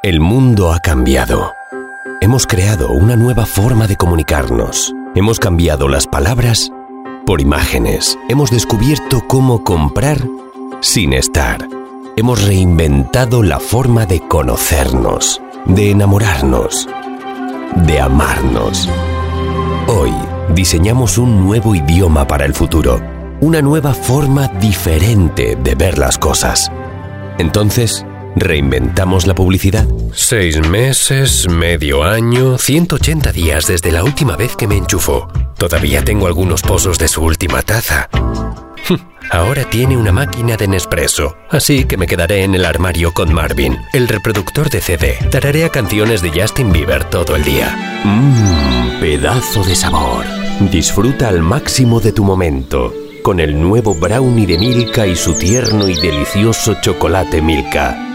El mundo ha cambiado. Hemos creado una nueva forma de comunicarnos. Hemos cambiado las palabras por imágenes. Hemos descubierto cómo comprar sin estar. Hemos reinventado la forma de conocernos, de enamorarnos, de amarnos. Hoy diseñamos un nuevo idioma para el futuro, una nueva forma diferente de ver las cosas. Entonces, ¿reinventamos la publicidad? 6 meses, medio año, 180 días desde la última vez que me enchufó. Todavía tengo algunos pozos de su última taza. Ahora tiene una máquina de Nespresso, así que me quedaré en el armario con Marvin, el reproductor de CD. Tararea canciones de Justin Bieber todo el día. Pedazo de sabor. Disfruta al máximo de tu momento con el nuevo brownie de Milka y su tierno y delicioso chocolate Milka.